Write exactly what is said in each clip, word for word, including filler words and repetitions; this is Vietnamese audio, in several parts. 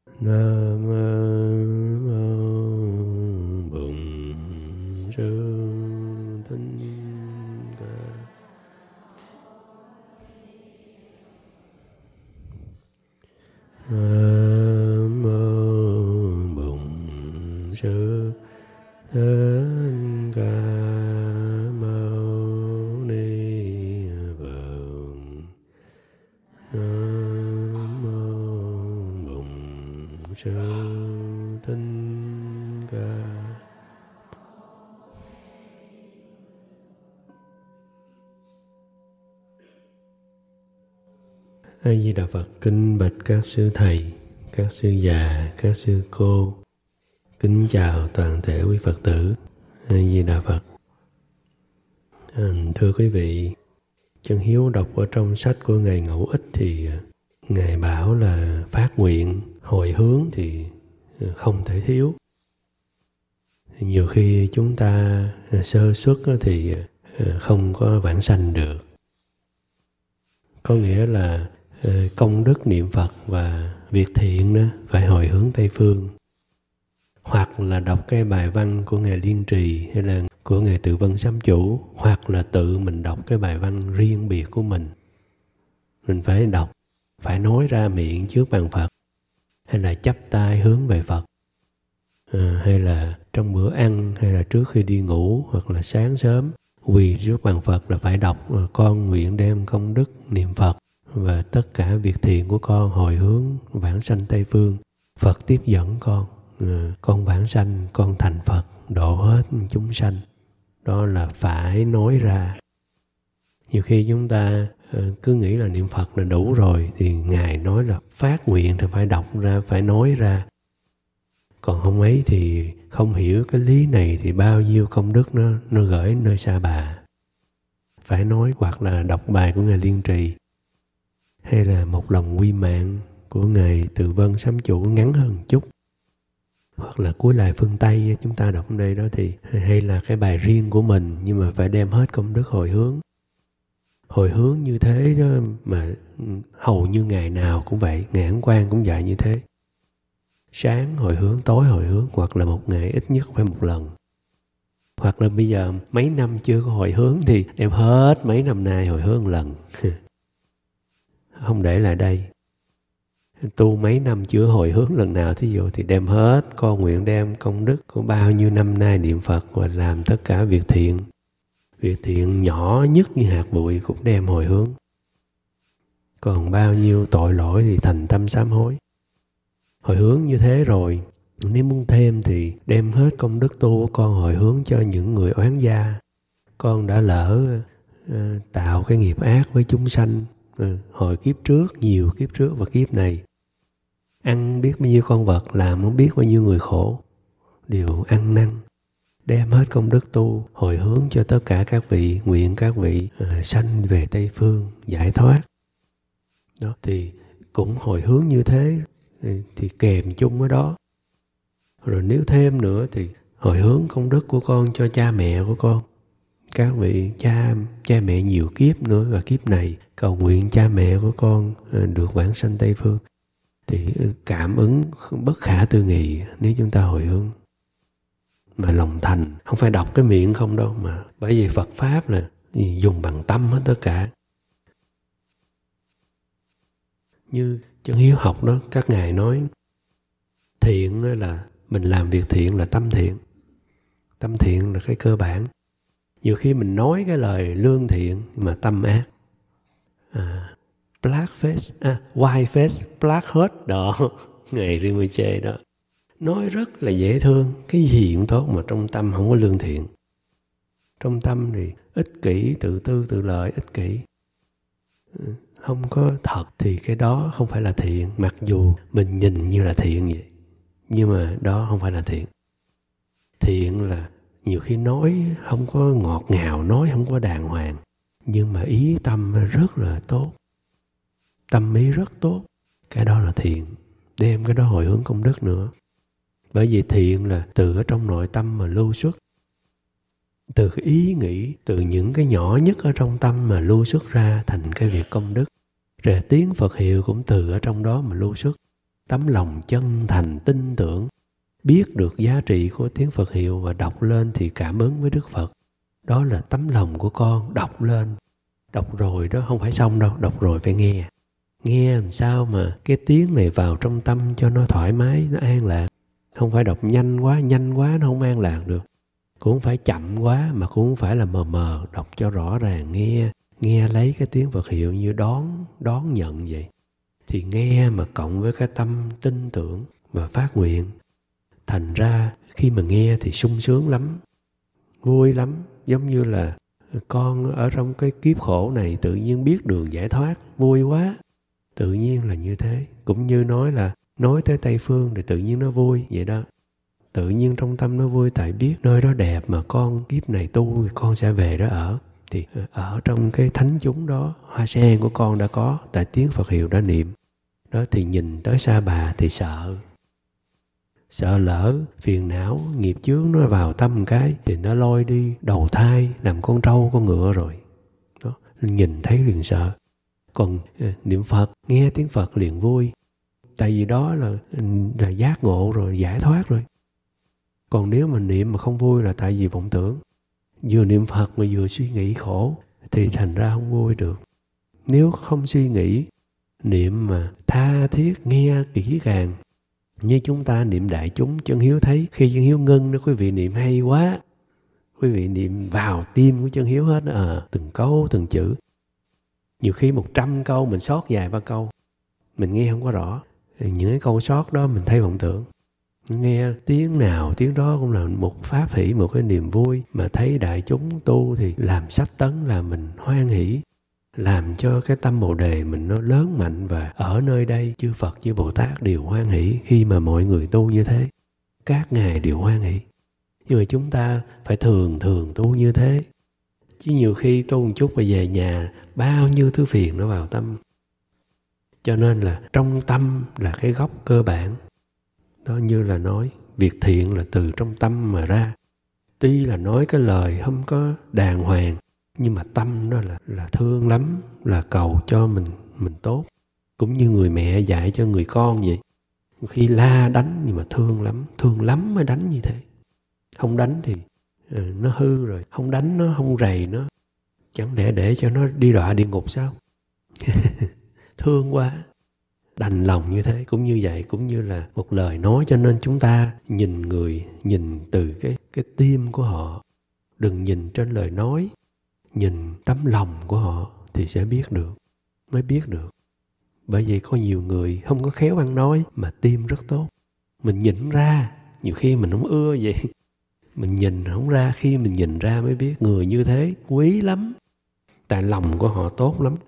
Nam mô Bổn Sư Thích Ca. Nam mô Bổn Sư Thích Ca Mâu Ni Phật. Nam mô Bổn Sư Thích Ca. A Di Đà Phật. Kính bạch các sư thầy, các sư già, các sư cô. Kính chào toàn thể quý Phật tử. A Di Đà Phật. À, thưa quý vị, Chân Hiếu đọc ở trong sách của Ngài Ngẫu Ích thì Ngài bảo là phát nguyện, hồi hướng thì không thể thiếu. Nhiều khi chúng ta sơ suất thì không có vãng sanh được. Có nghĩa là công đức niệm Phật và việc thiện đó phải hồi hướng Tây Phương. Hoặc là đọc cái bài văn của Ngài Liên Trì hay là của Ngài Tự Vân Sám Chủ, hoặc là tự mình đọc cái bài văn riêng biệt của mình. Mình phải đọc, phải nói ra miệng trước bàn Phật, hay là chắp tay hướng về Phật, à, hay là trong bữa ăn, hay là trước khi đi ngủ, hoặc là sáng sớm quỳ trước bàn Phật là phải đọc: con nguyện đem công đức niệm Phật và tất cả việc thiện của con hồi hướng vãng sanh Tây Phương. Phật tiếp dẫn con, à, con vãng sanh, con thành Phật, độ hết chúng sanh. Đó là phải nói ra. Nhiều khi chúng ta uh, cứ nghĩ là niệm Phật là đủ rồi, thì Ngài nói là phát nguyện thì phải đọc ra, phải nói ra. Còn không ấy thì không hiểu cái lý này thì bao nhiêu công đức nó, nó gửi nơi xa bà. Phải nói, hoặc là đọc bài của Ngài Liên Trì, hay là một lòng quy mạng của Ngài Tự Vân Sám Chủ ngắn hơn chút, hoặc là cuối lại phương Tây chúng ta đọc ở đây đó, thì hay là cái bài riêng của mình, nhưng mà phải đem hết công đức hồi hướng. Hồi hướng như thế đó mà hầu như ngày nào cũng vậy, Ngài Ấn Quang cũng dạy như thế. Sáng hồi hướng, tối hồi hướng, hoặc là một ngày ít nhất phải một lần. Hoặc là bây giờ mấy năm chưa có hồi hướng thì đem hết mấy năm nay hồi hướng một lần. Không để lại đây. Tu mấy năm chưa hồi hướng lần nào, thí dụ thì đem hết, con nguyện đem công đức của bao nhiêu năm nay niệm Phật và làm tất cả việc thiện. Việc thiện nhỏ nhất như hạt bụi cũng đem hồi hướng. Còn bao nhiêu tội lỗi thì thành tâm sám hối. Hồi hướng như thế rồi, nếu muốn thêm thì đem hết công đức tu của con hồi hướng cho những người oán gia. Con đã lỡ uh, tạo cái nghiệp ác với chúng sanh uh, hồi kiếp trước, nhiều kiếp trước và kiếp này. Ăn biết bao nhiêu con vật, làm không biết bao nhiêu người khổ, đều ăn năn. Đem hết công đức tu hồi hướng cho tất cả các vị, nguyện các vị uh, sanh về Tây Phương giải thoát. Đó thì cũng hồi hướng như thế, thì, thì kèm chung ở đó. Rồi nếu thêm nữa thì hồi hướng công đức của con cho cha mẹ của con. Các vị cha cha mẹ nhiều kiếp nữa, và kiếp này cầu nguyện cha mẹ của con uh, được vãng sanh Tây Phương. Thì cảm ứng bất khả tư nghị nếu chúng ta hồi hướng mà lòng thành, không phải đọc cái miệng không đâu, mà bởi vì Phật Pháp là dùng bằng tâm hết tất cả. Như Chân Hiếu học đó, các ngài nói thiện là mình làm việc thiện là tâm thiện. Tâm thiện là cái cơ bản. Nhiều khi mình nói cái lời lương thiện mà tâm ác. À, black face, à, white face, black heart đó, ngày Rinpoche đó. Nói rất là dễ thương, cái gì cũng tốt mà trong tâm không có lương thiện. Trong tâm thì ích kỷ, tự tư, tự lợi, ích kỷ. Không có thật thì cái đó không phải là thiện, mặc dù mình nhìn như là thiện vậy. Nhưng mà đó không phải là thiện. Thiện là nhiều khi nói không có ngọt ngào, nói không có đàng hoàng, nhưng mà ý tâm rất là tốt. Tâm ý rất tốt, cái đó là thiện. Đem cái đó hồi hướng công đức nữa. Bởi vì thiện là từ ở trong nội tâm mà lưu xuất. Từ cái ý nghĩ, từ những cái nhỏ nhất ở trong tâm mà lưu xuất ra thành cái việc công đức. Rồi tiếng Phật hiệu cũng từ ở trong đó mà lưu xuất. tấm lòng chân thành tin tưởng, biết được giá trị của tiếng Phật hiệu và đọc lên thì cảm ứng với Đức Phật. Đó là tấm lòng của con, đọc lên. Đọc rồi đó không phải xong đâu, đọc rồi phải nghe. Nghe làm sao mà cái tiếng này vào trong tâm cho nó thoải mái, nó an lạc. Không phải đọc nhanh quá, nhanh quá nó không an lạc được. Cũng không phải chậm quá mà cũng không phải là mờ mờ, đọc cho rõ ràng, nghe. Nghe lấy cái tiếng Phật hiệu như đón, đón nhận vậy. Thì nghe mà cộng với cái tâm tin tưởng và phát nguyện. Thành ra khi mà nghe thì sung sướng lắm, vui lắm. Giống như là con ở trong cái kiếp khổ này tự nhiên biết đường giải thoát, vui quá. Tự nhiên là như thế. Cũng như nói là nói tới Tây Phương thì tự nhiên nó vui vậy đó. Tự nhiên trong tâm nó vui tại biết nơi đó đẹp mà con kiếp này tu thì con sẽ về đó ở. Thì ở trong cái thánh chúng đó, hoa sen của con đã có, tại tiếng Phật hiệu đã niệm. Đó thì nhìn tới Sa Bà thì sợ. Sợ lỡ, phiền não, nghiệp chướng nó vào tâm một cái thì nó lôi đi đầu thai làm con trâu con ngựa rồi. Đó, nhìn thấy liền sợ. Còn niệm Phật, nghe tiếng Phật liền vui. Tại vì đó là, là giác ngộ rồi, giải thoát rồi. Còn nếu mà niệm mà không vui là tại vì vọng tưởng. Vừa niệm Phật mà vừa suy nghĩ khổ thì thành ra không vui được. Nếu không suy nghĩ, niệm mà tha thiết, nghe kỹ càng. Như chúng ta niệm đại chúng, chân hiếu thấy khi chân hiếu ngưng đó, quý vị niệm hay quá. Quý vị niệm vào tim của chân hiếu hết đó, à, từng câu, từng chữ. Nhiều khi một trăm câu mình sót vài ba câu, mình nghe không có rõ. Những cái câu sót đó mình thấy vọng tưởng. Nghe tiếng nào tiếng đó cũng là một pháp hỷ, một cái niềm vui. Mà thấy đại chúng tu thì làm sách tấn, làm mình hoan hỷ, làm cho cái tâm Bồ Đề mình nó lớn mạnh. Và ở nơi đây chư Phật chư Bồ Tát đều hoan hỷ khi mà mọi người tu như thế. Các ngài đều hoan hỷ. Nhưng mà chúng ta phải thường thường tu như thế. Chứ nhiều khi tu một chút và về nhà bao nhiêu thứ phiền nó vào tâm. Cho nên là trong tâm là cái gốc cơ bản. Đó, như là nói việc thiện là từ trong tâm mà ra. Tuy là nói cái lời không có đàng hoàng, nhưng mà tâm đó là, là thương lắm, là cầu cho mình mình tốt. Cũng như người mẹ dạy cho người con vậy. Khi la đánh nhưng mà thương lắm, thương lắm mới đánh như thế. Không đánh thì uh, nó hư rồi, không đánh nó, không rầy nó. Chẳng lẽ để cho nó đi đọa địa ngục sao? Thương quá. Đành lòng như thế, cũng như vậy, cũng như là một lời nói. Cho nên chúng ta nhìn người, nhìn từ cái, cái tim của họ. Đừng nhìn trên lời nói, nhìn tấm lòng của họ thì sẽ biết được, mới biết được. Bởi vì có nhiều người không có khéo ăn nói mà tim rất tốt. Mình nhìn ra, nhiều khi mình không ưa vậy. Mình nhìn không ra, khi mình nhìn ra mới biết người như thế quý lắm. Tại lòng của họ tốt lắm.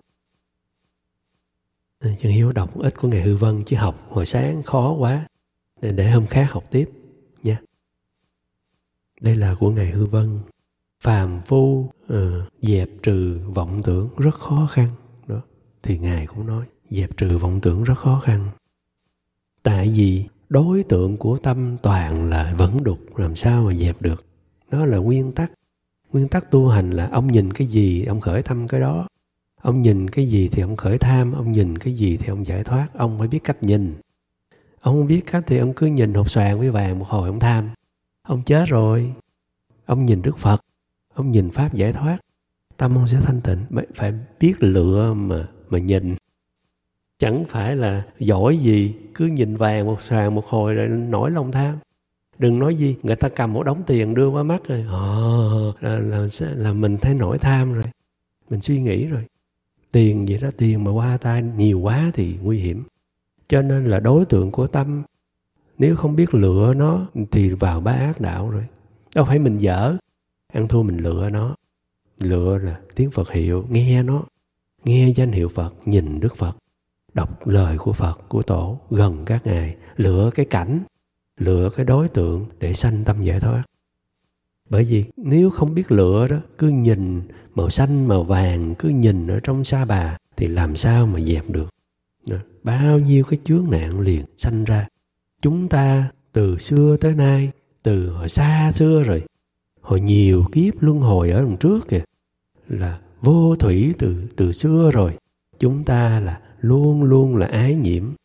Chân Hiếu đọc ít của Ngài Hư Vân chứ học hồi sáng khó quá. Nên để hôm khác học tiếp nha. Đây là của Ngài Hư Vân. Phàm phu uh, dẹp trừ vọng tưởng rất khó khăn. Đó. Thì Ngài cũng nói dẹp trừ vọng tưởng rất khó khăn. Tại vì đối tượng của tâm toàn là vẫn đục, làm sao mà dẹp được. Đó là nguyên tắc. Nguyên tắc tu hành là ông nhìn cái gì, ông khởi tâm cái đó. Ông nhìn cái gì thì ông khởi tham, ông nhìn cái gì thì ông giải thoát. Ông phải biết cách nhìn. Ông không biết cách thì ông cứ nhìn hột xoàn với vàng một hồi ông tham. Ông chết rồi. Ông nhìn Đức Phật, ông nhìn Pháp giải thoát, tâm ông sẽ thanh tịnh. Phải biết lựa mà, mà nhìn. Chẳng phải là giỏi gì, cứ nhìn vàng một xoàn một hồi rồi nổi lòng tham. Đừng nói gì, người ta cầm một đống tiền đưa qua mắt rồi. Ồ, là, là, là mình thấy nổi tham rồi. Mình suy nghĩ rồi. Tiền vậy đó, tiền mà qua tay nhiều quá thì nguy hiểm. Cho nên là đối tượng của tâm, nếu không biết lựa nó thì vào bá ác đạo rồi. Đâu phải mình dở, ăn thua mình lựa nó. Lựa là tiếng Phật hiệu, nghe nó. Nghe danh hiệu Phật, nhìn Đức Phật. Đọc lời của Phật, của Tổ, gần các ngài. Lựa cái cảnh, lựa cái đối tượng để sanh tâm giải thoát. Bởi vì nếu không biết lựa đó, cứ nhìn màu xanh, màu vàng, cứ nhìn ở trong Sa Bà thì làm sao mà dẹp được. Đó. Bao nhiêu cái chướng nạn liền sanh ra. Chúng ta từ xưa tới nay, từ hồi xa xưa rồi, hồi nhiều kiếp luân hồi ở đằng trước kìa, là vô thủy từ, từ xưa rồi. Chúng ta là luôn luôn là ái nhiễm.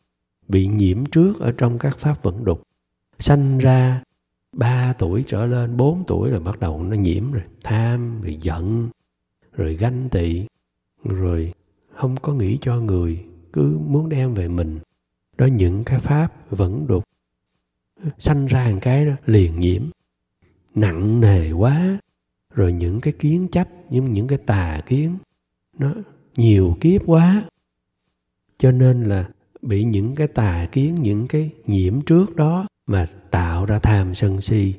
bị nhiễm trước ở trong các pháp vẫn đục. Sanh ra ba tuổi trở lên, bốn tuổi là bắt đầu nó nhiễm rồi. Tham, rồi giận, rồi ganh tị, rồi không có nghĩ cho người, cứ muốn đem về mình. Đó những cái pháp vẫn đục. Sanh ra một cái đó liền nhiễm. Nặng nề quá. Rồi những cái kiến chấp, những, những cái tà kiến, nó nhiều kiếp quá. Cho nên là bị những cái tà kiến, những cái nhiễm trước đó mà tạo ra tham sân si.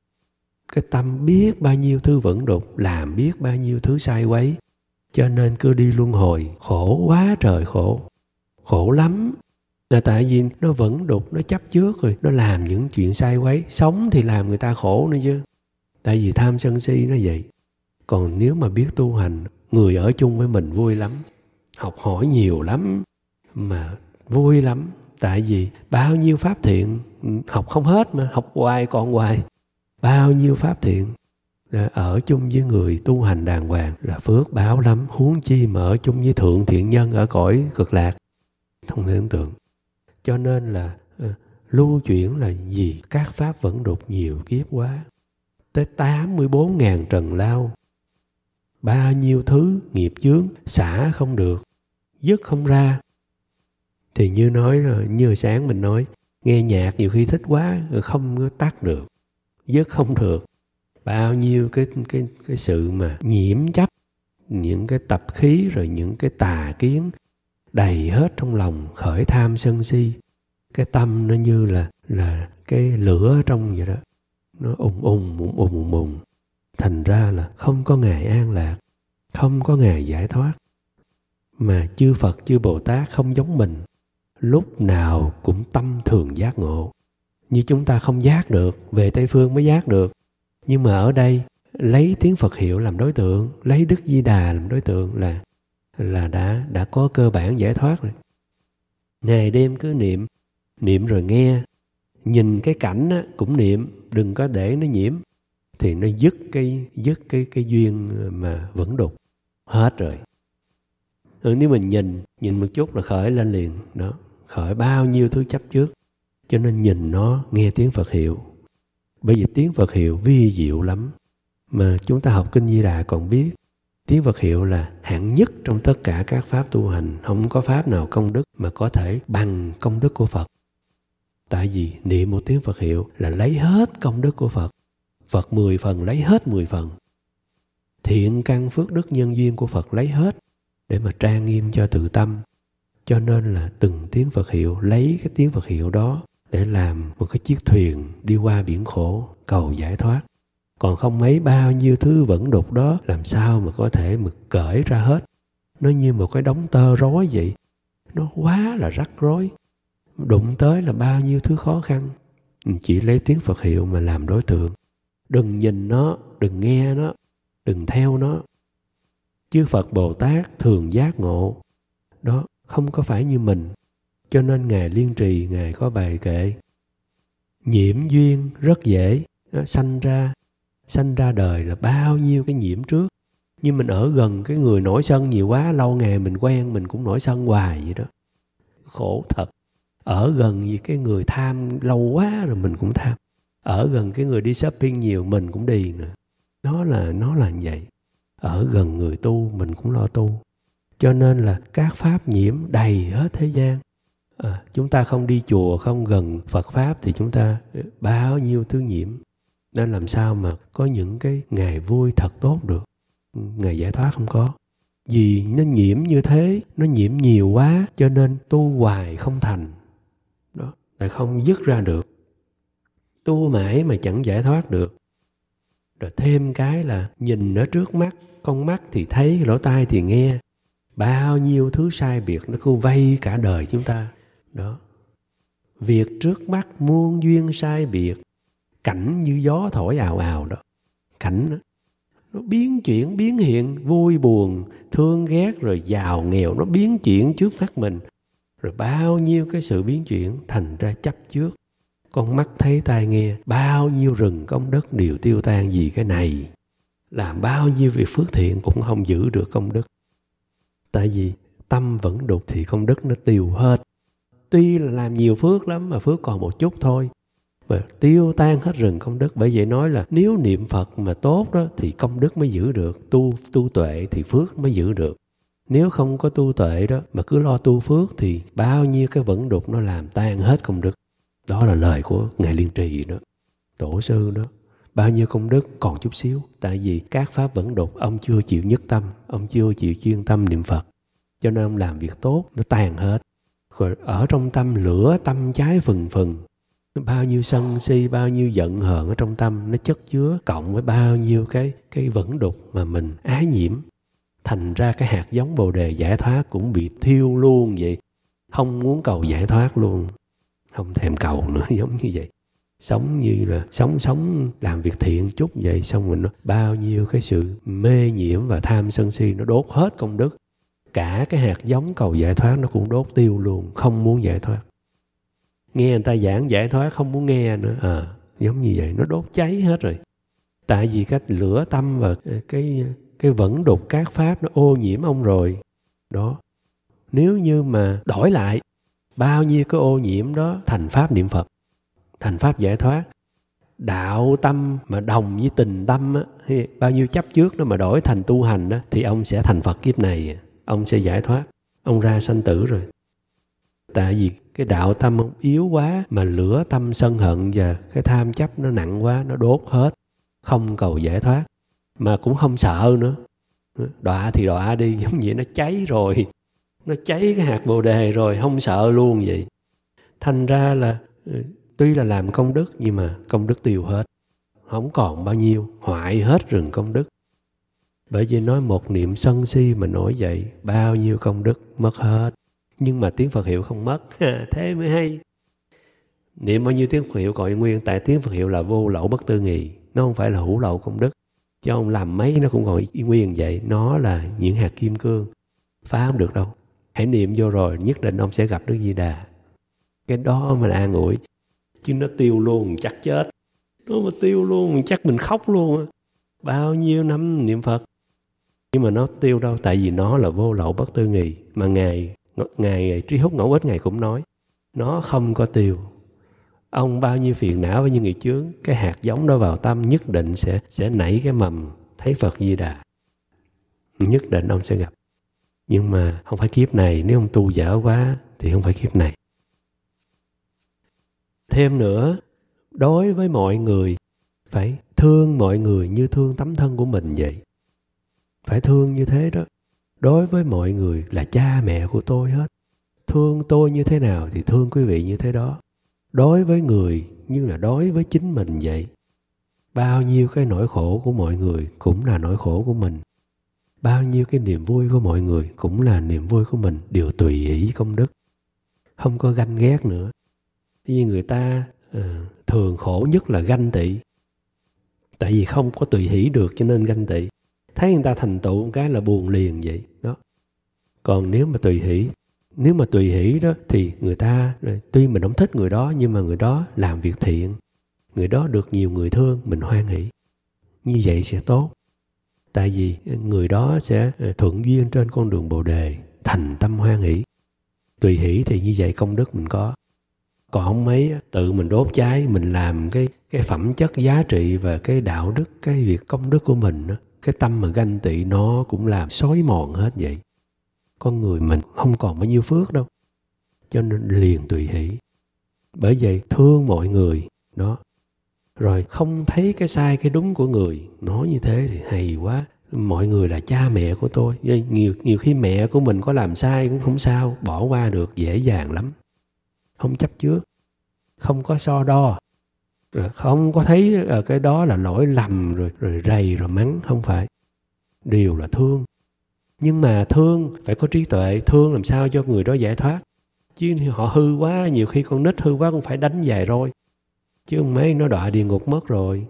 Cái tâm biết bao nhiêu thứ vẫn đục, làm biết bao nhiêu thứ sai quấy. Cho nên cứ đi luân hồi, khổ quá trời khổ. Khổ lắm. Là tại vì nó vẫn đục, nó chấp trước rồi, nó làm những chuyện sai quấy. Sống thì làm người ta khổ nữa chứ. Tại vì tham sân si nó vậy. Còn nếu mà biết tu hành, người ở chung với mình vui lắm. Học hỏi nhiều lắm. Mà vui lắm. Tại vì bao nhiêu pháp thiện, học không hết mà, học hoài còn hoài. Bao nhiêu pháp thiện, ở chung với người tu hành đàng hoàng là phước báo lắm. Huống chi mà ở chung với thượng thiện nhân ở cõi cực lạc. Không thể tưởng tượng. Cho nên là uh, lưu chuyển là gì? Các pháp vẫn đục nhiều kiếp quá. Tới tám mươi bốn ngàn trần lao. Bao nhiêu thứ nghiệp chướng xả không được, dứt không ra. Thì như nói, như sáng mình nói, nghe nhạc nhiều khi thích quá, không có tắt được, dứt không được. Bao nhiêu cái, cái, cái sự mà nhiễm chấp, những cái tập khí rồi những cái tà kiến đầy hết trong lòng, khởi tham sân si. Cái tâm nó như là, là cái lửa trong vậy đó. Nó ùng ùng, ùng ùng, ùng ùng. Thành ra là không có ngày an lạc, không có ngày giải thoát. Mà chư Phật, chư Bồ Tát không giống mình. Lúc nào cũng tâm thường giác ngộ. Như chúng ta không giác được, về Tây Phương mới giác được. Nhưng mà ở đây, lấy tiếng Phật hiệu làm đối tượng, lấy Đức Di Đà làm đối tượng là, là đã, đã có cơ bản giải thoát rồi. Ngày đêm cứ niệm, niệm rồi nghe. Nhìn cái cảnh á, cũng niệm, đừng có để nó nhiễm. Thì nó dứt cái, dứt cái, cái duyên mà vẫn đục. Hết rồi. Ừ, nếu mình nhìn, nhìn một chút là khởi lên liền. Đó, khởi bao nhiêu thứ chấp trước. Cho nên nhìn nó, nghe tiếng Phật hiệu. Bởi vì tiếng Phật hiệu vi diệu lắm. Mà chúng ta học Kinh Di Đà còn biết tiếng Phật hiệu là hạng nhất trong tất cả các pháp tu hành. Không có pháp nào công đức mà có thể bằng công đức của Phật. Tại vì niệm một tiếng Phật hiệu là lấy hết công đức của Phật. Phật mười phần lấy hết mười phần. Thiện căn phước đức nhân duyên của Phật lấy hết để mà trang nghiêm cho tự tâm. Cho nên là từng tiếng Phật hiệu, lấy cái tiếng Phật hiệu đó để làm một cái chiếc thuyền đi qua biển khổ, cầu giải thoát. Còn không mấy bao nhiêu thứ vẫn đục đó, làm sao mà có thể mà cởi ra hết. Nó như một cái đống tơ rối vậy. Nó quá là rắc rối. Đụng tới là bao nhiêu thứ khó khăn. Chỉ lấy tiếng Phật hiệu mà làm đối tượng. Đừng nhìn nó, đừng nghe nó, đừng theo nó. Chư Phật Bồ Tát thường giác ngộ. Đó, không có phải như mình. Cho nên Ngài Liên Trì, Ngài có bài kệ. Nhiễm duyên rất dễ. Nó sanh ra, sanh ra đời là bao nhiêu cái nhiễm trước. Nhưng mình ở gần cái người nổi sân nhiều quá, lâu ngày mình quen, mình cũng nổi sân hoài vậy đó. Khổ thật. Ở gần gì cái người tham lâu quá rồi mình cũng tham. Ở gần cái người đi shopping nhiều mình cũng đi nữa. Nó là, nó là như vậy. Ở gần người tu mình cũng lo tu. Cho nên là các pháp nhiễm đầy hết thế gian. À, chúng ta không đi chùa, không gần Phật Pháp thì chúng ta bao nhiêu thứ nhiễm. Nên làm sao mà có những cái ngày vui thật tốt được. Ngày giải thoát không có. Vì nó nhiễm như thế, nó nhiễm nhiều quá cho nên tu hoài không thành. Đó, lại không dứt ra được. Tu mãi mà chẳng giải thoát được. Rồi thêm cái là nhìn ở trước mắt, con mắt thì thấy, lỗ tai thì nghe. Bao nhiêu thứ sai biệt nó cứ vây cả đời chúng ta. Đó. Việc trước mắt muôn duyên sai biệt. Cảnh như gió thổi ào ào đó. Cảnh đó. Nó biến chuyển, biến hiện, vui buồn, thương ghét rồi giàu nghèo. Nó biến chuyển trước mắt mình. Rồi bao nhiêu cái sự biến chuyển thành ra chấp trước. Con mắt thấy tai nghe, bao nhiêu rừng công đức đều tiêu tan vì cái này. Làm bao nhiêu việc phước thiện cũng không giữ được công đức. Tại vì tâm vẫn đục thì công đức nó tiêu hết. Tuy là làm nhiều phước lắm mà phước còn một chút thôi, mà tiêu tan hết rừng công đức. Bởi vậy nói là nếu niệm Phật mà tốt đó thì công đức mới giữ được, tu tu tuệ thì phước mới giữ được. Nếu không có tu tuệ đó mà cứ lo tu phước thì bao nhiêu cái vẫn đục nó làm tan hết công đức. Đó là lời của Ngài Liên Trì đó, tổ sư đó. Bao nhiêu công đức còn chút xíu. Tại vì các pháp vẫn đục, ông chưa chịu nhất tâm, ông chưa chịu chuyên tâm niệm Phật, cho nên ông làm việc tốt nó tan hết. Rồi ở trong tâm lửa tâm cháy phừng phừng, bao nhiêu sân si, bao nhiêu giận hờn ở trong tâm nó chất chứa, cộng với bao nhiêu cái cái vẫn đục mà mình ái nhiễm, thành ra cái hạt giống Bồ Đề giải thoát cũng bị thiêu luôn vậy. Không muốn cầu giải thoát luôn, không thèm cầu nữa, giống như vậy. Sống như là sống sống làm việc thiện chút vậy, xong rồi nó bao nhiêu cái sự mê nhiễm và tham sân si nó đốt hết công đức. Cả cái hạt giống cầu giải thoát nó cũng đốt tiêu luôn, không muốn giải thoát. Nghe người ta giảng giải thoát không muốn nghe nữa, à, giống như vậy, nó đốt cháy hết rồi. Tại vì cái lửa tâm và cái cái vẫn đục các pháp nó ô nhiễm ông rồi. Đó. Nếu như mà đổi lại bao nhiêu cái ô nhiễm đó thành pháp niệm Phật, thành pháp giải thoát, đạo tâm mà đồng với tình tâm á, bao nhiêu chấp trước đó mà đổi thành tu hành đó, thì ông sẽ thành Phật kiếp này, ông sẽ giải thoát, ông ra sanh tử rồi. Tại vì cái đạo tâm ông yếu quá, mà lửa tâm sân hận và cái tham chấp nó nặng quá, nó đốt hết, không cầu giải thoát, mà cũng không sợ nữa. Đọa thì đọa đi, giống vậy, nó cháy rồi, nó cháy cái hạt Bồ Đề rồi, không sợ luôn vậy. Thành ra là tuy là làm công đức nhưng mà công đức tiêu hết, không còn bao nhiêu, hoại hết rừng công đức. Bởi vì nói một niệm sân si mà nổi dậy, bao nhiêu công đức mất hết. Nhưng mà tiếng Phật hiệu không mất, thế mới hay. Niệm bao nhiêu tiếng Phật hiệu còn nguyên, tại tiếng Phật hiệu là vô lậu bất tư nghì, nó không phải là hữu lậu công đức. Cho ông làm mấy nó cũng còn y nguyên vậy, nó là những hạt kim cương, phá không được đâu. Hãy niệm vô rồi nhất định ông sẽ gặp Đức Di Đà. Cái đó mà là an ủi, chứ nó tiêu luôn chắc chết. Nó mà tiêu luôn chắc mình khóc luôn. Bao nhiêu năm niệm Phật, nhưng mà nó tiêu đâu, tại vì nó là vô lậu bất tư nghì. Mà Ngài, Ngài Trí Húc Ngẫu Ích Ngài cũng nói, nó không có tiêu. Ông bao nhiêu phiền não, bao nhiêu nghiệp chướng, cái hạt giống đó vào tâm nhất định sẽ sẽ nảy cái mầm thấy Phật Di Đà. Nhất định ông sẽ gặp. Nhưng mà không phải kiếp này, nếu ông tu dở quá thì không phải kiếp này. Thêm nữa, đối với mọi người phải thương mọi người như thương tấm thân của mình vậy. Phải thương như thế đó. Đối với mọi người là cha mẹ của tôi hết. Thương tôi như thế nào thì thương quý vị như thế đó. Đối với người như là đối với chính mình vậy. Bao nhiêu cái nỗi khổ của mọi người cũng là nỗi khổ của mình. Bao nhiêu cái niềm vui của mọi người cũng là niềm vui của mình. Đều tùy ý công đức. Không có ganh ghét nữa. Vì người ta uh, thường khổ nhất là ganh tị. Tại vì không có tùy hỷ được cho nên ganh tị. Thấy người ta thành tựu một cái là buồn liền vậy đó. Còn nếu mà tùy hỷ, nếu mà tùy hỷ đó thì người ta, tuy mình không thích người đó, nhưng mà người đó làm việc thiện, người đó được nhiều người thương, mình hoan hỷ. Như vậy sẽ tốt. Tại vì người đó sẽ thuận duyên trên con đường Bồ Đề, thành tâm hoan hỷ. Tùy hỷ thì như vậy công đức mình có. Còn không mấy tự mình đốt cháy, mình làm cái cái phẩm chất giá trị và cái đạo đức, cái việc công đức của mình đó, cái tâm mà ganh tị nó cũng làm xói mòn hết vậy. Con người mình không còn bao nhiêu phước đâu. Cho nên liền tùy hỷ. Bởi vậy thương mọi người đó. Rồi không thấy cái sai cái đúng của người. Nói như thế thì hay quá. Mọi người là cha mẹ của tôi. Nhiều, nhiều khi mẹ của mình có làm sai cũng không sao, bỏ qua được dễ dàng lắm. Không chấp trước, không có so đo, rồi không có thấy cái đó là lỗi lầm rồi rồi rầy rồi mắng, không phải. Đều là thương. Nhưng mà thương phải có trí tuệ, thương làm sao cho người đó giải thoát. Chứ họ hư quá, nhiều khi con nít hư quá cũng phải đánh vài rồi. Chứ không mấy nó đọa địa ngục mất rồi.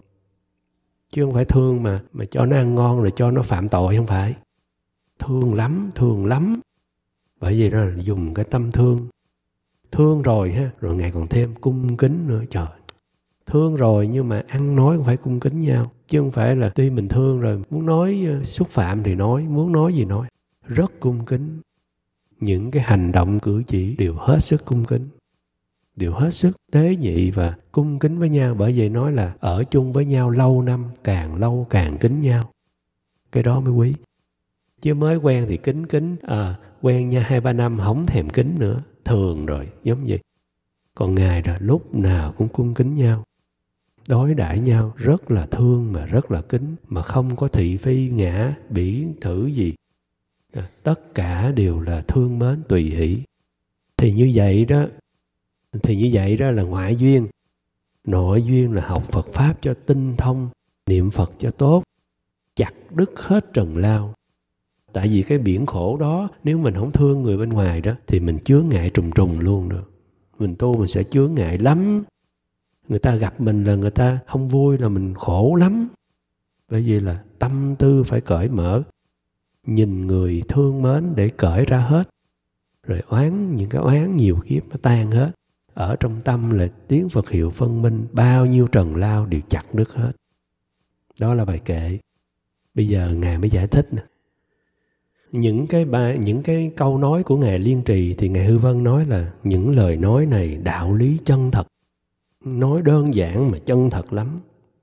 Chứ không phải thương mà mà cho nó ăn ngon rồi cho nó phạm tội, không phải. Thương lắm, thương lắm. Bởi vì đó là dùng cái tâm thương. Thương rồi ha, rồi Ngài còn thêm cung kính nữa. Trời, thương rồi nhưng mà ăn nói cũng phải cung kính nhau. Chứ không phải là tuy mình thương rồi muốn nói xúc phạm thì nói, muốn nói gì nói. Rất cung kính. những cái hành động cử chỉ đều hết sức cung kính, đều hết sức tế nhị và cung kính với nhau. Bởi vậy nói là ở chung với nhau lâu năm, càng lâu càng kính nhau. Cái đó mới quý. Chứ mới quen thì kính kính, à, quen nha hai ba năm không thèm kính nữa, thường rồi, giống vậy. Còn Ngài là lúc nào cũng cung kính nhau, đối đãi nhau rất là thương mà rất là kính, mà không có thị phi ngã bỉ thử gì. À, tất cả đều là thương mến tùy hỷ. Thì như vậy đó, thì như vậy đó là ngoại duyên. Nội duyên là học Phật Pháp cho tinh thông, niệm Phật cho tốt, chặt đứt hết trần lao. Tại vì cái biển khổ đó, nếu mình không thương người bên ngoài đó, thì mình chướng ngại trùng trùng luôn được. Mình tu mình sẽ chướng ngại lắm. Người ta gặp mình là người ta không vui là mình khổ lắm. Bởi vì là tâm tư phải cởi mở, nhìn người thương mến để cởi ra hết. Rồi oán, những cái oán nhiều kiếp nó tan hết. Ở trong tâm là tiếng Phật hiệu phân minh, bao nhiêu trần lao đều chặt đứt hết. Đó là bài kệ. Bây giờ Ngài mới giải thích nè. Những cái, ba, những cái câu nói của Ngài Liên Trì thì Ngài Hư Vân nói là những lời nói này đạo lý chân thật. Nói đơn giản mà chân thật lắm.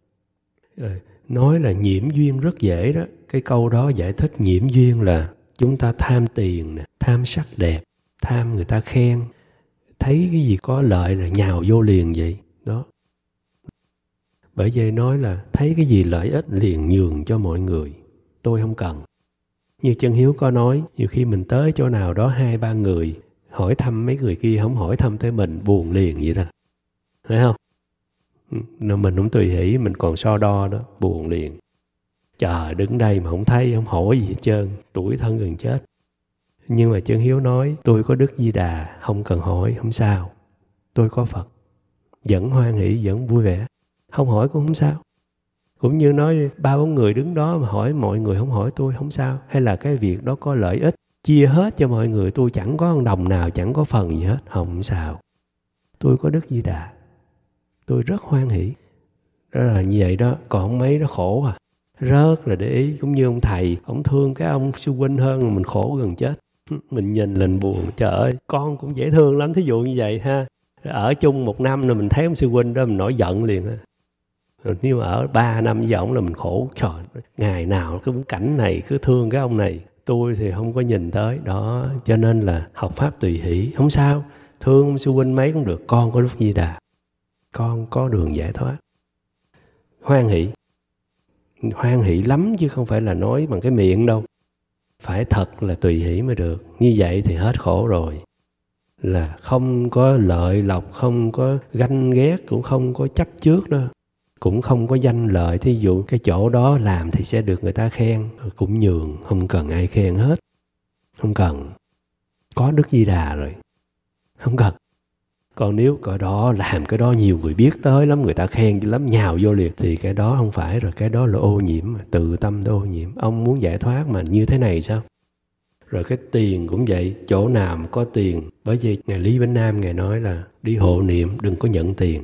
Nói là nhiễm duyên rất dễ đó. Cái câu đó giải thích nhiễm duyên là chúng ta tham tiền, nè, tham sắc đẹp, tham người ta khen. Thấy cái gì có lợi là nhào vô liền vậy. Đó. Bởi vậy nói là thấy cái gì lợi ích liền nhường cho mọi người. Tôi không cần. Như Chân Hiếu có nói, nhiều khi mình tới chỗ nào đó hai ba người, hỏi thăm mấy người kia, không hỏi thăm tới mình, buồn liền vậy đó. Thấy không? Mình không tùy hỷ, mình còn so đo đó, buồn liền. Trời, đứng đây mà không thấy, không hỏi gì hết trơn, tủi thân gần chết. Nhưng mà Chân Hiếu nói, tôi có Đức Di Đà, không cần hỏi, không sao. Tôi có Phật, vẫn hoan hỷ, vẫn vui vẻ. Không hỏi cũng không sao. Cũng như nói ba bốn người đứng đó mà hỏi mọi người không hỏi tôi, không sao. Hay là cái việc đó có lợi ích, chia hết cho mọi người, tôi chẳng có một đồng nào, chẳng có phần gì hết, không sao. Tôi có Đức Di Đà, tôi rất hoan hỷ. Đó là như vậy đó. Còn mấy nó khổ à, rất là để ý. Cũng như ông thầy, ông thương cái ông sư huynh hơn, mình khổ gần chết. Mình nhìn lên buồn, trời ơi, con cũng dễ thương lắm, thí dụ như vậy ha. Ở chung một năm rồi mình thấy ông sư huynh đó mình nổi giận liền ha. Rồi nếu ở ba năm với ổng là mình khổ, trời, ngày nào cái cảnh này cứ thương cái ông này, tôi thì không có nhìn tới. Đó, cho nên là học Pháp tùy hỷ, không sao. Thương ông sư huynh mấy cũng được, con có Đức Di Đà, con có đường giải thoát. Hoan hỷ, hoan hỷ lắm chứ không phải là nói bằng cái miệng đâu. Phải thật là tùy hỷ mới được. Như vậy thì hết khổ rồi. Là không có lợi lộc, không có ganh ghét, cũng không có chấp trước đó. Cũng không có danh lợi. Thí dụ cái chỗ đó làm thì sẽ được người ta khen, cũng nhường, không cần ai khen hết. Không cần. Có Đức Di Đà rồi, không cần. Còn nếu cái đó làm cái đó nhiều người biết tới lắm, người ta khen lắm, nhào vô liền, thì cái đó không phải rồi. Cái đó là ô nhiễm, tự tâm đó ô nhiễm. Ông muốn giải thoát mà như thế này sao? Rồi cái tiền cũng vậy, chỗ nào mà có tiền. Bởi vì Ngài Lý Bỉnh Nam Ngài nói là đi hộ niệm đừng có nhận tiền.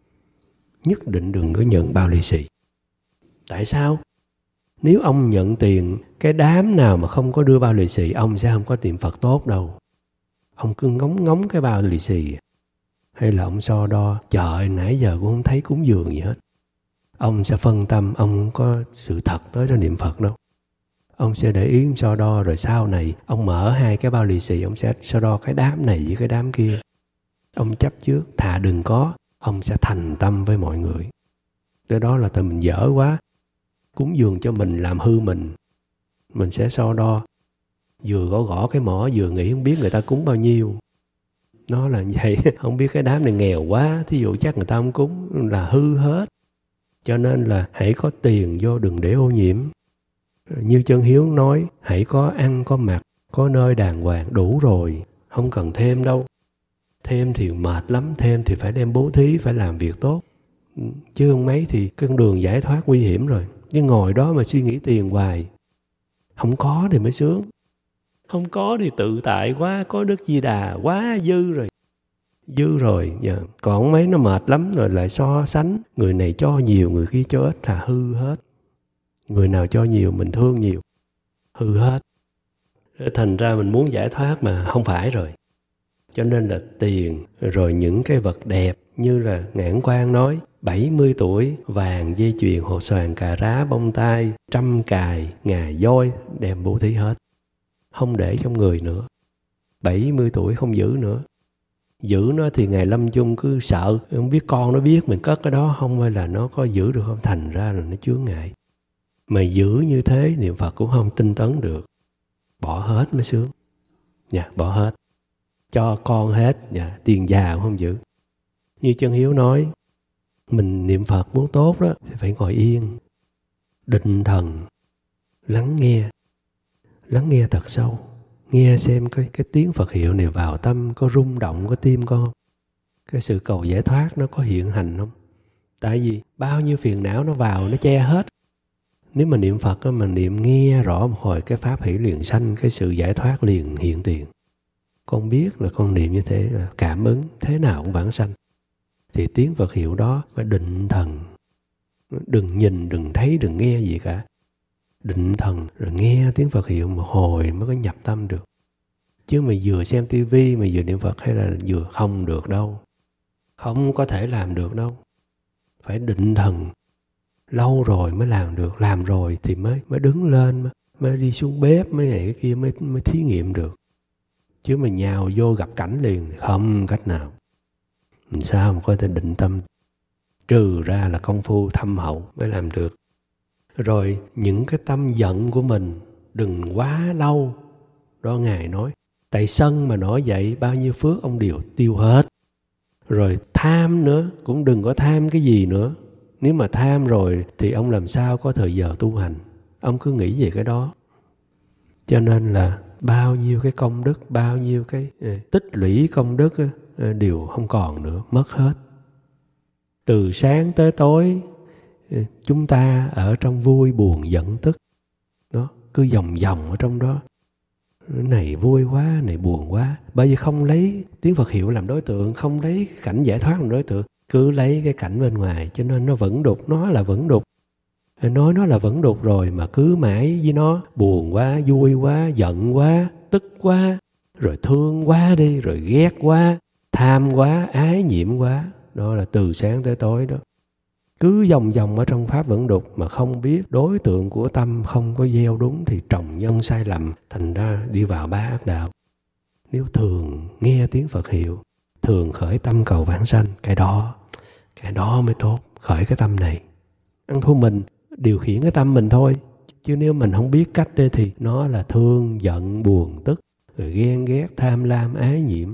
Nhất định đừng có nhận bao lì xì. Tại sao? Nếu ông nhận tiền, cái đám nào mà không có đưa bao lì xì, ông sẽ không có niệm Phật tốt đâu. Ông cứ ngóng ngóng cái bao lì xì. Hay là ông so đo, trời nãy giờ cũng không thấy cúng dường gì hết. Ông sẽ phân tâm, ông không có sự thật tới đó niệm Phật đâu. Ông sẽ để ý so đo, rồi sau này ông mở hai cái bao lì xì, ông sẽ so đo cái đám này với cái đám kia. Ông chấp trước, thà đừng có, ông sẽ thành tâm với mọi người. Cái đó là tại mình dở quá. Cúng dường cho mình làm hư mình. Mình sẽ so đo. Vừa gõ gõ cái mỏ, vừa nghĩ không biết người ta cúng bao nhiêu. Nó là vậy, không biết cái đám này nghèo quá, thí dụ chắc người ta không cúng, là hư hết. Cho nên là hãy có tiền vô, đừng để ô nhiễm. Như Chân Hiếu nói, hãy có ăn, có mặc, có nơi đàng hoàng, đủ rồi, không cần thêm đâu. Thêm thì mệt lắm, thêm thì phải đem bố thí, phải làm việc tốt. Chứ không mấy thì cái con đường giải thoát nguy hiểm rồi. chứ ngồi đó mà suy nghĩ tiền hoài. Không có thì mới sướng. Không có thì tự tại quá, có Đức Di Đà quá dư rồi. Dư rồi, yeah. Còn mấy nó mệt lắm rồi lại so sánh. Người này cho nhiều, người kia cho ít là hư hết. Người nào cho nhiều mình thương nhiều, hư hết. Thành ra mình muốn giải thoát mà không phải rồi. Cho nên là tiền, rồi những cái vật đẹp như là Ngạn Quang nói, bảy mươi tuổi, vàng, dây chuyền, hồ xoàn, cà rá, bông tai, trăm cài, ngà voi, đem bố thí hết. Không để trong người nữa. bảy mươi tuổi không giữ nữa. Giữ nó thì ngày lâm chung cứ sợ, không biết con nó biết mình cất cái đó không, hay là nó có giữ được không, thành ra là nó chướng ngại. Mà giữ như thế niệm Phật cũng không tinh tấn được. Bỏ hết mới sướng. Dạ, bỏ hết. Cho con hết, dạ, tiền già cũng không giữ. Như Chân Hiếu nói, mình niệm Phật muốn tốt đó thì phải ngồi yên, định thần, lắng nghe. Lắng nghe thật sâu. Nghe xem cái, cái tiếng Phật hiệu này vào tâm có rung động cái tim con không? Cái sự cầu giải thoát nó có hiện hành không? Tại vì bao nhiêu phiền não nó vào, nó che hết. Nếu mà niệm Phật mà niệm nghe rõ một hồi, cái pháp hỷ liền sanh, cái sự giải thoát liền hiện tiền. Con biết là con niệm như thế là cảm ứng thế nào cũng vãng sanh. Thì tiếng Phật hiệu đó phải định thần. Đừng nhìn, đừng thấy, đừng nghe gì cả. Định thần rồi nghe tiếng Phật hiệu một hồi mới có nhập tâm được. Chứ mà vừa xem tivi mà vừa niệm Phật hay là vừa không được đâu. Không có thể làm được đâu. Phải định thần. Lâu rồi mới làm được. Làm rồi thì mới mới đứng lên, mới, mới đi xuống bếp, mới này cái kia, mới, mới thí nghiệm được. Chứ mà nhào vô gặp cảnh liền không cách nào. Sao mà có thể định tâm? Trừ ra là công phu thâm hậu mới làm được. Rồi những cái tâm giận của mình đừng quá lâu. Đó Ngài nói, tại sân mà nổi dậy bao nhiêu phước ông đều tiêu hết. Rồi tham nữa, cũng đừng có tham cái gì nữa. Nếu mà tham rồi thì ông làm sao có thời giờ tu hành. Ông cứ nghĩ về cái đó. Cho nên là bao nhiêu cái công đức, bao nhiêu cái tích lũy công đức đều không còn nữa, mất hết. Từ sáng tới tối chúng ta ở trong vui buồn giận tức. Đó, cứ vòng vòng ở trong đó. Này vui quá, này buồn quá. Bởi vì không lấy tiếng Phật hiệu làm đối tượng, không lấy cảnh giải thoát làm đối tượng, cứ lấy cái cảnh bên ngoài, cho nên nó vẫn đục, nó là vẫn đục. Nói nó là vẫn đục rồi mà cứ mãi với nó, buồn quá, vui quá, giận quá, tức quá, rồi thương quá đi, rồi ghét quá, tham quá, ái nhiễm quá. Đó là từ sáng tới tối đó. Cứ vòng vòng ở trong pháp vẫn đục mà không biết đối tượng của tâm không có gieo đúng thì trồng nhân sai lầm, thành ra đi vào ba ác đạo. Nếu thường nghe tiếng Phật hiệu, thường khởi tâm cầu vãng sanh, cái đó, cái đó mới tốt, khởi cái tâm này. Ăn thua mình, điều khiển cái tâm mình thôi. Chứ nếu mình không biết cách đây thì nó là thương, giận, buồn, tức, rồi ghen ghét, tham lam, ái nhiễm.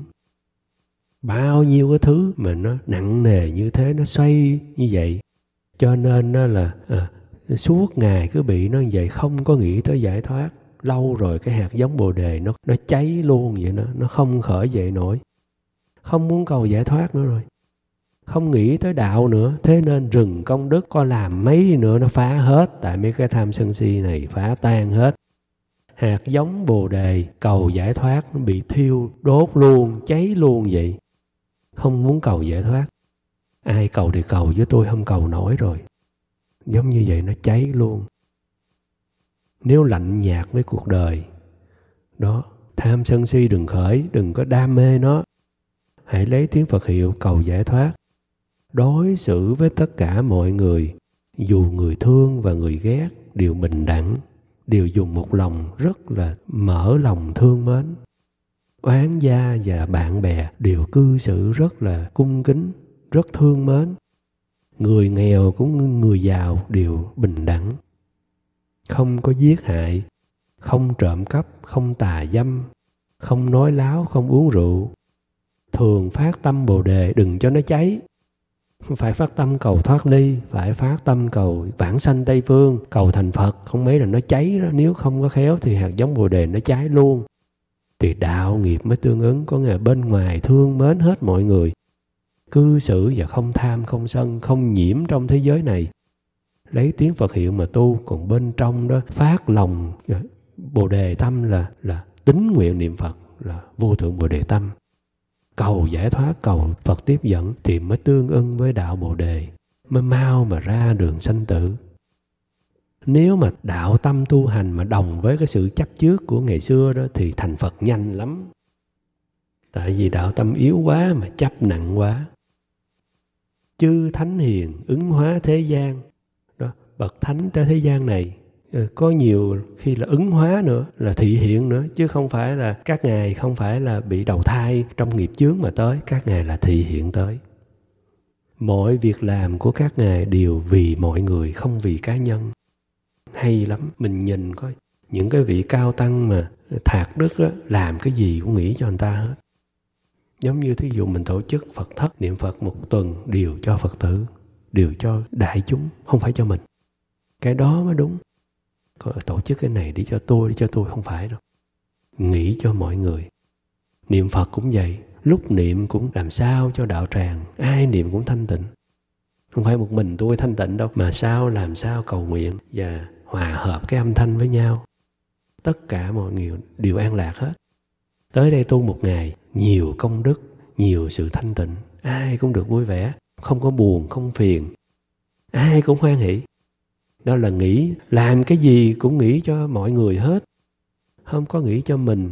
Bao nhiêu cái thứ mà nó nặng nề như thế, nó xoay như vậy. Cho nên nó là à, suốt ngày cứ bị nó như vậy, không có nghĩ tới giải thoát. Lâu rồi cái hạt giống Bồ Đề nó, nó cháy luôn vậy đó, nó không khởi dậy nổi. Không muốn cầu giải thoát nữa rồi. Không nghĩ tới đạo nữa. Thế nên rừng công đức có làm mấy nữa nó phá hết. Tại mấy cái tham sân si này phá tan hết. Hạt giống Bồ Đề cầu giải thoát nó bị thiêu, đốt luôn, cháy luôn vậy. Không muốn cầu giải thoát. Ai cầu thì cầu, với tôi không cầu nổi rồi. Giống như vậy nó cháy luôn. Nếu lạnh nhạt với cuộc đời, đó, tham sân si đừng khởi, đừng có đam mê nó. Hãy lấy tiếng Phật hiệu cầu giải thoát. Đối xử với tất cả mọi người, dù người thương và người ghét, đều bình đẳng, đều dùng một lòng rất là mở lòng thương mến. Oán gia và bạn bè đều cư xử rất là cung kính, rất thương mến. Người nghèo cũng người giàu đều bình đẳng. Không có giết hại, không trộm cắp, không tà dâm, không nói láo, không uống rượu. Thường phát tâm Bồ Đề đừng cho nó cháy. Phải phát tâm cầu thoát ly, phải phát tâm cầu vãng sanh Tây Phương, cầu thành Phật, không mấy là nó cháy đó. Nếu không có khéo thì hạt giống Bồ Đề nó cháy luôn. Thì đạo nghiệp mới tương ứng, có nghĩa là bên ngoài thương mến hết mọi người, cư xử và không tham, không sân, không nhiễm trong thế giới này. Lấy tiếng Phật hiệu mà tu, còn bên trong đó phát lòng Bồ Đề tâm là, là tín nguyện niệm Phật, là vô thượng Bồ Đề tâm. Cầu giải thoát, cầu Phật tiếp dẫn thì mới tương ưng với đạo Bồ Đề, mới mau mà ra đường sanh tử. Nếu mà đạo tâm tu hành mà đồng với cái sự chấp trước của ngày xưa đó thì thành Phật nhanh lắm. Tại vì đạo tâm yếu quá mà chấp nặng quá. Chư thánh hiền ứng hóa thế gian. Đó, bậc thánh tới thế gian này có nhiều khi là ứng hóa nữa, là thị hiện nữa, chứ không phải là các ngài không phải là bị đầu thai trong nghiệp chướng mà tới, các ngài là thị hiện tới. Mọi việc làm của các ngài đều vì mọi người, không vì cá nhân. Hay lắm, mình nhìn coi những cái vị cao tăng mà thạc đức đó, làm cái gì cũng nghĩ cho người ta hết. Giống như thí dụ mình tổ chức Phật thất niệm Phật một tuần đều cho Phật tử, đều cho đại chúng, không phải cho mình. Cái đó mới đúng. Tổ chức cái này để cho tôi, để cho tôi, không phải đâu. Nghĩ cho mọi người. Niệm Phật cũng vậy, lúc niệm cũng làm sao cho đạo tràng, ai niệm cũng thanh tịnh. Không phải một mình tôi thanh tịnh đâu, mà sao làm sao cầu nguyện và hòa hợp cái âm thanh với nhau. Tất cả mọi người đều an lạc hết. Tới đây tu một ngày, nhiều công đức, nhiều sự thanh tịnh, ai cũng được vui vẻ, không có buồn, không phiền, ai cũng hoan hỷ. Đó là nghĩ, làm cái gì cũng nghĩ cho mọi người hết, không có nghĩ cho mình.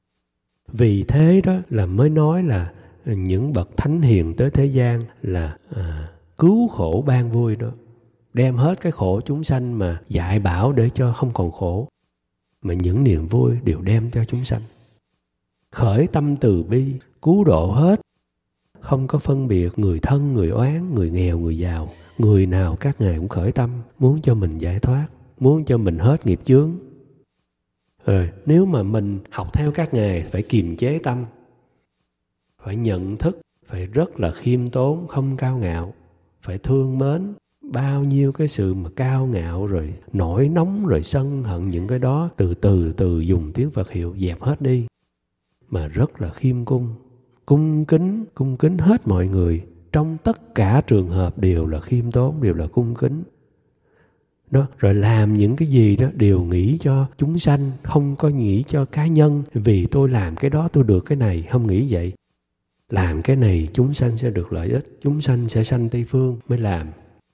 Vì thế đó là mới nói là những bậc thánh hiền tới thế gian là à, cứu khổ ban vui đó. Đem hết cái khổ chúng sanh mà dạy bảo để cho không còn khổ, mà những niềm vui đều đem cho chúng sanh. Khởi tâm từ bi, cứu độ hết, không có phân biệt người thân, người oán, người nghèo, người giàu. Người nào các ngài cũng khởi tâm, muốn cho mình giải thoát, muốn cho mình hết nghiệp chướng. Rồi, nếu mà mình học theo các ngài phải kiềm chế tâm, phải nhận thức, phải rất là khiêm tốn, không cao ngạo, phải thương mến. Bao nhiêu cái sự mà cao ngạo rồi nổi nóng rồi sân hận, những cái đó từ từ từ dùng tiếng Phật hiệu dẹp hết đi. Mà rất là khiêm cung, cung kính, cung kính hết mọi người. Trong tất cả trường hợp đều là khiêm tốn, đều là cung kính. Đó, rồi làm những cái gì đó đều nghĩ cho chúng sanh, không có nghĩ cho cá nhân. Vì tôi làm cái đó tôi được cái này, không nghĩ vậy. Làm cái này chúng sanh sẽ được lợi ích, chúng sanh sẽ sanh Tây Phương mới làm.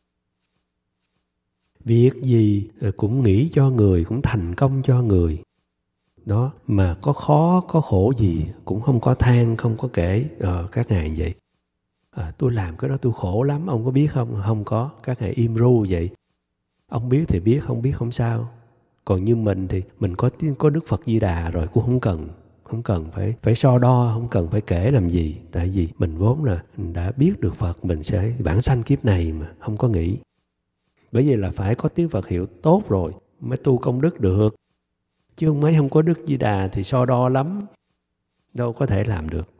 Việc gì cũng nghĩ cho người, cũng thành công cho người. Đó, mà có khó, có khổ gì cũng không có than, không có kể. Ờ, các ngài vậy. À, tôi làm cái đó tôi khổ lắm, ông có biết không? Không có, các ngài im ru vậy. Ông biết thì biết, không biết không sao. Còn như mình thì mình có có Đức Phật Di Đà rồi, cũng không cần không cần phải phải so đo, không cần phải kể làm gì. Tại vì mình vốn là mình đã biết được Phật, mình sẽ bản sanh kiếp này mà không có nghĩ. Bởi vì là phải có tiếng Phật hiệu tốt rồi mới tu công đức được. Chứ mấy không có Đức Di Đà thì so đo lắm, đâu có thể làm được.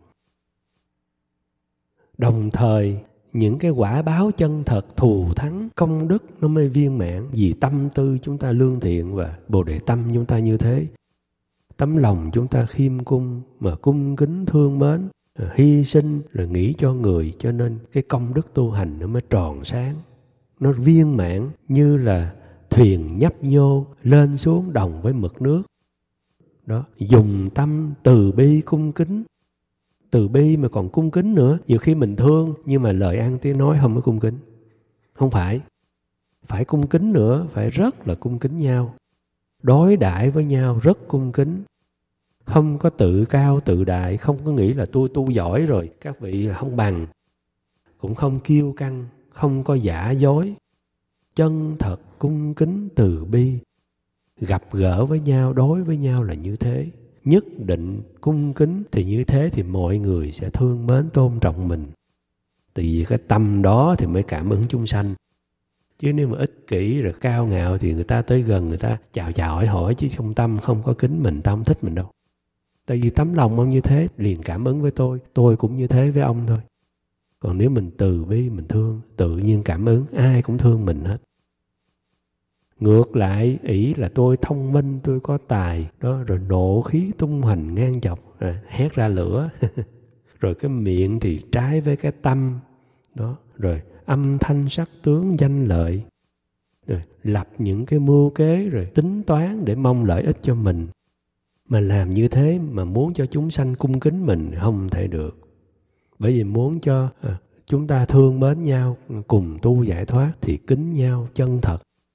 Đồng thời những cái quả báo chân thật, thù thắng, công đức nó mới viên mãn. Vì tâm tư chúng ta lương thiện và Bồ Đề tâm chúng ta như thế. Tấm lòng chúng ta khiêm cung mà cung kính thương mến, hy sinh là nghĩ cho người, cho nên cái công đức tu hành nó mới tròn sáng. Nó viên mãn như là thuyền nhấp nhô lên xuống đồng với mực nước. Đó, dùng tâm từ bi cung kính. Từ bi mà còn cung kính nữa. Nhiều khi mình thương nhưng mà lời ăn tiếng nói không có cung kính. Không phải. Phải cung kính nữa, phải rất là cung kính nhau. Đối đãi với nhau rất cung kính. Không có tự cao tự đại, không có nghĩ là tôi tu giỏi rồi, các vị là không bằng. Cũng không kiêu căng, không có giả dối. Chân thật, cung kính, từ bi. Gặp gỡ với nhau, đối với nhau là như thế. Nhất định cung kính thì như thế thì mọi người sẽ thương mến tôn trọng mình. Tại vì cái tâm đó thì mới cảm ứng chúng sanh. Chứ nếu mà ích kỷ rồi cao ngạo thì người ta tới gần người ta chào chào hỏi hỏi, chứ trong tâm không có kính mình, tâm không thích mình đâu. Tại vì tấm lòng ông như thế liền cảm ứng với tôi, tôi cũng như thế với ông thôi. Còn nếu mình từ bi, mình thương, tự nhiên cảm ứng, ai cũng thương mình hết. Ngược lại, ỷ là tôi thông minh, tôi có tài, đó, rồi nộ khí tung hoành ngang dọc, rồi hét ra lửa. Rồi cái miệng thì trái với cái tâm, đó, rồi âm thanh sắc tướng danh lợi, rồi lập những cái mưu kế, rồi tính toán để mong lợi ích cho mình. Mà làm như thế mà muốn cho chúng sanh cung kính mình không thể được. Bởi vì muốn cho à, chúng ta thương mến nhau, cùng tu giải thoát thì kính nhau chân thật.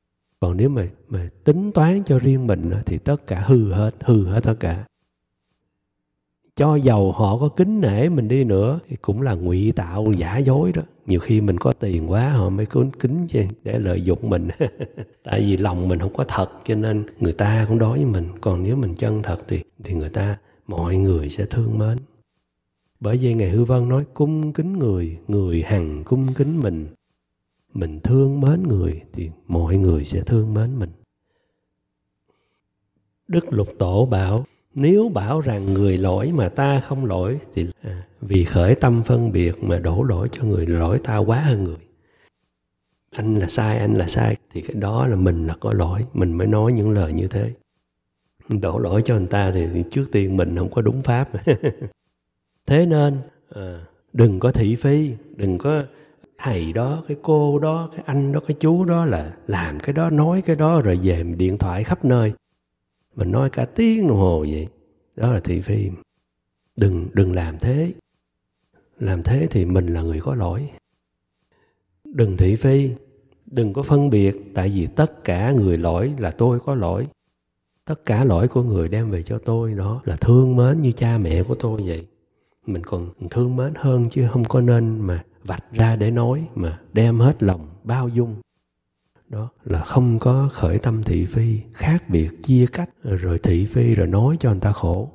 Còn nếu mà, mà tính toán cho riêng mình thì tất cả hư hết, hư hết tất cả. Cho dầu họ có kính nể mình đi nữa thì cũng là ngụy tạo, giả dối đó. Nhiều khi mình có tiền quá họ mới có kính để lợi dụng mình. Tại vì lòng mình không có thật cho nên người ta cũng đối với mình. Còn nếu mình chân thật thì, thì người ta, mọi người sẽ thương mến. Bởi vậy Ngài Hư Vân nói cung kính người, người hằng cung kính mình. Mình thương mến người thì mọi người sẽ thương mến mình. Đức Lục Tổ bảo, nếu bảo rằng người lỗi mà ta không lỗi thì à, vì khởi tâm phân biệt mà đổ lỗi cho người lỗi ta quá hơn người. Anh là sai, anh là sai thì cái đó là mình là có lỗi, mình mới nói những lời như thế. Đổ lỗi cho người ta thì trước tiên mình không có đúng pháp. Thế nên à, đừng có thị phi, đừng có thầy đó, cái cô đó, cái anh đó, cái chú đó là làm cái đó, nói cái đó rồi về điện thoại khắp nơi. Mình nói cả tiếng đồng hồ vậy. Đó là thị phi. Đừng, đừng làm thế. Làm thế thì mình là người có lỗi. Đừng thị phi. Đừng có phân biệt. Tại vì tất cả người lỗi là tôi có lỗi. Tất cả lỗi của người đem về cho tôi đó là thương mến như cha mẹ của tôi vậy. Mình còn thương mến hơn chứ không có nên mà vạch ra để nói, mà đem hết lòng bao dung. Đó là không có khởi tâm thị phi, khác biệt, chia cách, rồi thị phi, rồi nói cho người ta khổ.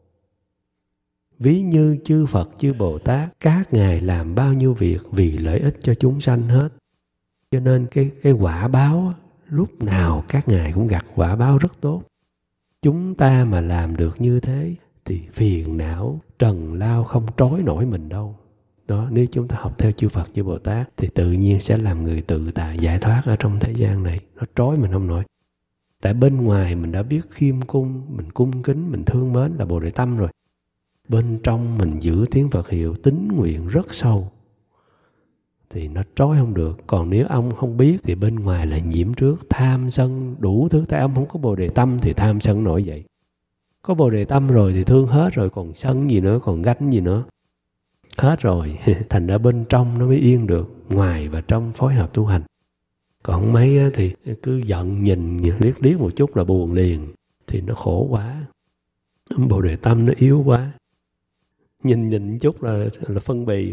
Ví như chư Phật, chư Bồ Tát, các ngài làm bao nhiêu việc vì lợi ích cho chúng sanh hết. Cho nên cái, cái quả báo, lúc nào các ngài cũng gặt quả báo rất tốt. Chúng ta mà làm được như thế, thì phiền não, trần lao không trói nổi mình đâu. Đó, nếu chúng ta học theo chư Phật, chư Bồ Tát thì tự nhiên sẽ làm người tự tại, giải thoát ở trong thế gian này. Nó trói mình không nổi. Tại bên ngoài mình đã biết khiêm cung, mình cung kính, mình thương mến là Bồ Đề Tâm rồi. Bên trong mình giữ tiếng Phật hiệu, tín nguyện rất sâu thì nó trói không được. Còn nếu ông không biết thì bên ngoài là nhiễm trước, tham sân đủ thứ. Tại ông không có Bồ Đề Tâm thì tham sân nổi dậy. Có Bồ Đề Tâm rồi thì thương hết rồi, còn sân gì nữa, còn gánh gì nữa. Hết rồi, thành ra bên trong nó mới yên được, ngoài và trong phối hợp tu hành. Còn mấy thì cứ giận nhìn, liếc liếc một chút là buồn liền, thì nó khổ quá. Bồ Đề Tâm nó yếu quá. Nhìn nhìn chút là, là phân bì.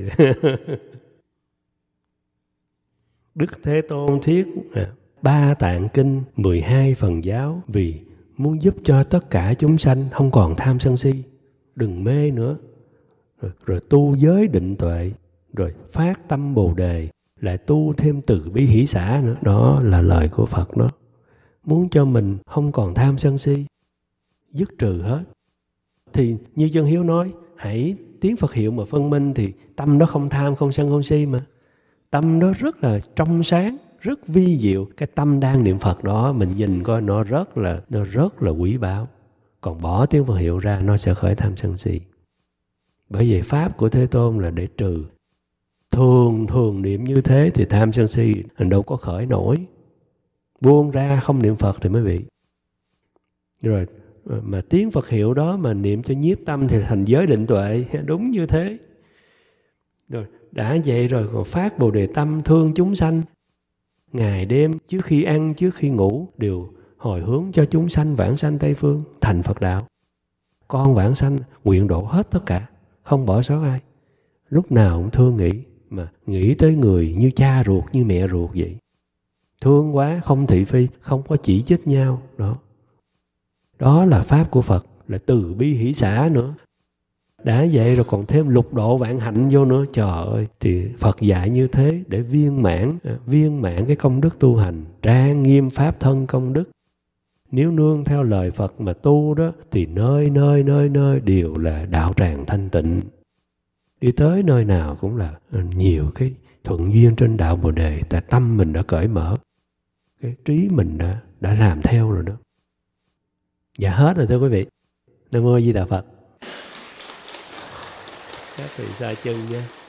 Đức Thế Tôn thuyết à, Ba Tạng Kinh, mười hai phần giáo vì muốn giúp cho tất cả chúng sanh không còn tham sân si, đừng mê nữa. Rồi, rồi tu giới định tuệ, rồi phát tâm Bồ Đề, lại tu thêm từ bi hỷ xả nữa. Đó là lời của Phật đó. Muốn cho mình không còn tham sân si, dứt trừ hết. Thì như Chân Hiếu nói, hãy tiếng Phật hiệu mà phân minh thì tâm đó không tham, không sân, không si mà. Tâm đó rất là trong sáng, rất vi diệu. Cái tâm đang niệm Phật đó mình nhìn coi nó rất là nó rất là quý báu. Còn bỏ tiếng Phật hiệu ra nó sẽ khởi tham sân si. Bởi vậy pháp của Thế Tôn là để trừ. Thường thường niệm như thế thì tham sân si đâu có khởi nổi. Buông ra không niệm Phật thì mới bị. Rồi mà tiếng Phật hiệu đó mà niệm cho nhiếp tâm thì thành giới định tuệ. Đúng như thế. Rồi đã vậy rồi còn phát Bồ Đề Tâm thương chúng sanh. Ngày đêm trước khi ăn, trước khi ngủ đều hồi hướng cho chúng sanh vãng sanh Tây Phương thành Phật đạo. Con vãng sanh nguyện độ hết tất cả, không bỏ sót ai. Lúc nào cũng thương nghĩ, mà nghĩ tới người như cha ruột, như mẹ ruột vậy. Thương quá, không thị phi, không có chỉ trích nhau. Đó, đó là pháp của Phật, là từ bi hỷ xả nữa. Đã vậy rồi còn thêm lục độ vạn hạnh vô nữa. Trời ơi, thì Phật dạy như thế để viên mãn, viên mãn cái công đức tu hành, trang nghiêm pháp thân công đức. Nếu nương theo lời Phật mà tu đó, thì nơi nơi nơi nơi đều là đạo tràng thanh tịnh. Đi tới nơi nào cũng là nhiều cái thuận duyên trên đạo Bồ Đề. Tại tâm mình đã cởi mở, cái trí mình đã, đã làm theo rồi đó. Dạ hết rồi thưa quý vị. Nam Mô A Di Đà Phật. Các vị xa chân nha.